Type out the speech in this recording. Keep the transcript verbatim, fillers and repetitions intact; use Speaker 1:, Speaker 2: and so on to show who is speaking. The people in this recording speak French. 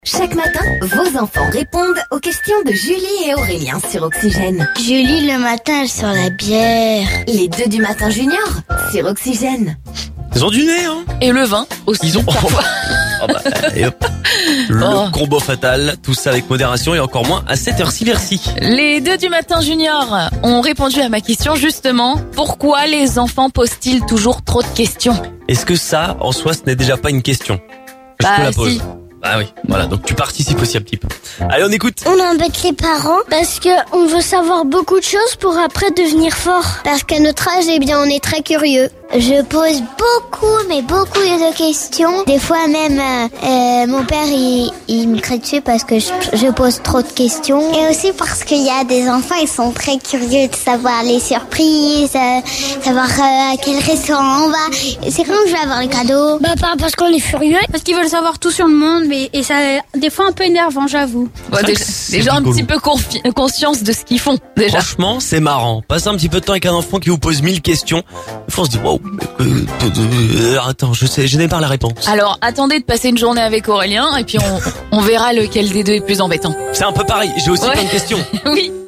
Speaker 1: Chaque matin, vos enfants répondent aux questions de Julie et Aurélien sur Oxygène.
Speaker 2: Julie, le matin, elle sort la bière.
Speaker 1: Les deux du matin junior sur Oxygène.
Speaker 3: Ils ont du nez, hein.
Speaker 4: Et le vin aussi.
Speaker 3: Ils ont...
Speaker 4: parfois.
Speaker 3: Oh bah, et hop. Le
Speaker 4: Oh.
Speaker 3: combo fatal, tout ça avec modération et encore moins à cette heure-ci, merci.
Speaker 4: Les deux du matin junior ont répondu à ma question justement. Pourquoi les enfants posent-ils toujours trop de questions?
Speaker 3: Est-ce que ça, en soi, ce n'est déjà pas une question? Je
Speaker 4: Bah,
Speaker 3: te la pose.
Speaker 4: si.
Speaker 3: Ah oui, voilà, donc tu participes aussi un petit peu. Allez, on écoute.
Speaker 2: On embête les parents parce que on veut savoir beaucoup de choses pour après devenir fort. Parce qu'à notre âge, eh bien, on est très curieux. Je pose beaucoup, mais beaucoup de questions. Des fois même, euh, euh, mon père, il, il me crie dessus parce que je, je pose trop de questions. Et aussi parce qu'il y a des enfants, ils sont très curieux de savoir les surprises, euh, savoir euh, à quel restaurant on va. C'est quand je vais avoir les cadeaux.
Speaker 5: Bah pas parce qu'on est furieux, parce qu'ils veulent savoir tout sur le monde, mais et ça des fois un peu énervant, j'avoue.
Speaker 4: Ouais,
Speaker 3: C'est vrai
Speaker 4: déjà,
Speaker 3: que c'est
Speaker 4: déjà un
Speaker 3: rigolo.
Speaker 4: petit peu confi- conscience de ce qu'ils font déjà.
Speaker 3: Franchement, c'est marrant. Passer un petit peu de temps avec un enfant qui vous pose mille questions. Des fois, on se dit, wow, mais, euh, euh, euh, attends, je sais, je n'ai pas la réponse.
Speaker 4: Alors attendez de passer une journée avec Aurélien et puis on, on verra lequel des deux est plus embêtant.
Speaker 3: C'est un peu pareil. J'ai aussi
Speaker 4: Ouais.
Speaker 3: plein de questions.
Speaker 4: Oui.